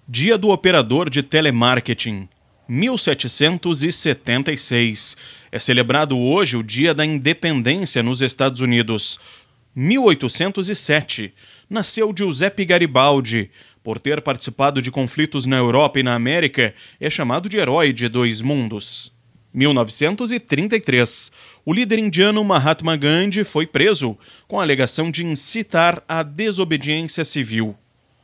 Dia do Operador de Telemarketing, 1776. É celebrado hoje o Dia da Independência nos Estados Unidos. 1807. Nasceu Giuseppe Garibaldi. Por ter participado de conflitos na Europa e na América, é chamado de herói de dois mundos. 1933. O líder indiano Mahatma Gandhi foi preso com a alegação de incitar a desobediência civil.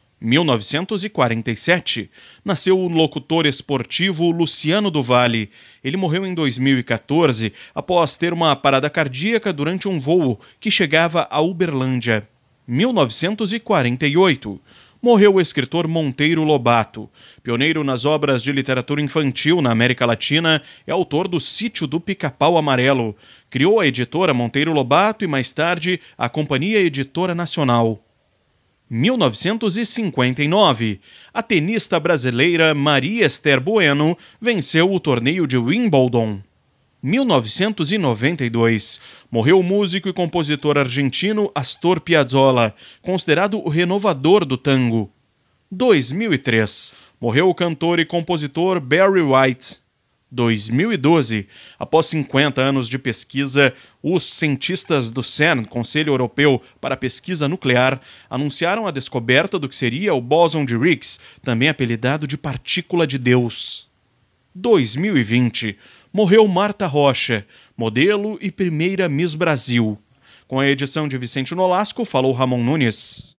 1947. Nasceu o locutor esportivo Luciano do Vale. Ele morreu em 2014 após ter uma parada cardíaca durante um voo que chegava a Uberlândia. 1948. Morreu o escritor Monteiro Lobato. Pioneiro nas obras de literatura infantil na América Latina, é autor do Sítio do Pica-Pau Amarelo. Criou a editora Monteiro Lobato e, mais tarde, a Companhia Editora Nacional. 1959. A tenista brasileira Maria Esther Bueno venceu o torneio de Wimbledon. 1992. Morreu o músico e compositor argentino Astor Piazzolla, considerado o renovador do tango. 2003. Morreu o cantor e compositor Barry White. 2012. Após 50 anos de pesquisa, os cientistas do CERN, Conselho Europeu para a Pesquisa Nuclear, anunciaram a descoberta do que seria o bóson de Higgs, também apelidado de partícula de Deus. 2020. Morreu Marta Rocha, modelo e primeira Miss Brasil. Com a edição de Vicente Nolasco, falou Ramon Nunes.